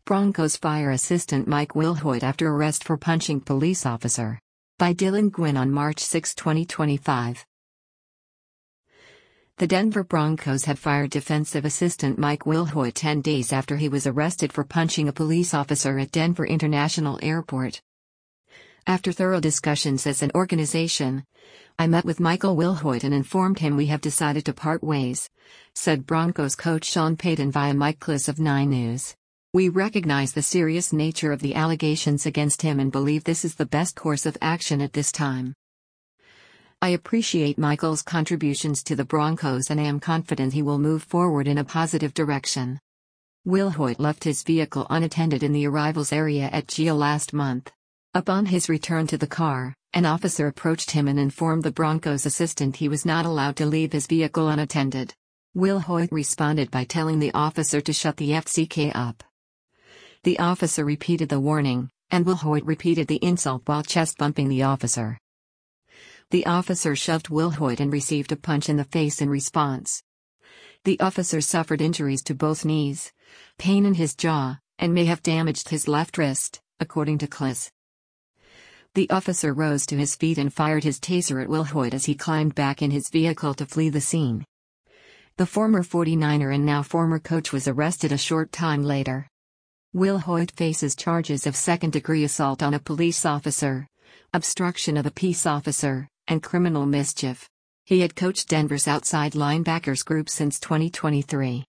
Broncos fire assistant Mike Wilhoit after arrest for punching police officer. By Dylan Gwynn on March 6, 2025. The Denver Broncos had fired defensive assistant Mike Wilhoit 10 days after he was arrested for punching a police officer at Denver International Airport. After thorough discussions as an organization, I met with Michael Wilhoit and informed him we have decided to part ways, said Broncos coach Sean Payton via Mike Klis of 9 News. We recognize the serious nature of the allegations against him and believe this is the best course of action at this time. I appreciate Michael's contributions to the Broncos and am confident he will move forward in a positive direction. Wilhoit left his vehicle unattended in the arrivals area at GIA last month. Upon his return to the car, an officer approached him and informed the Broncos assistant he was not allowed to leave his vehicle unattended. Wilhoit responded by telling the officer to shut the FCK up. The officer repeated the warning, and Wilhoit repeated the insult while chest-bumping the officer. The officer shoved Wilhoit and received a punch in the face in response. The officer suffered injuries to both knees, pain in his jaw, and may have damaged his left wrist, according to Klis. The officer rose to his feet and fired his taser at Wilhoit as he climbed back in his vehicle to flee the scene. The former 49er and now former coach was arrested a short time later. Wilhoit faces charges of second-degree assault on a police officer, obstruction of a peace officer, and criminal mischief. He had coached Denver's outside linebackers group since 2023.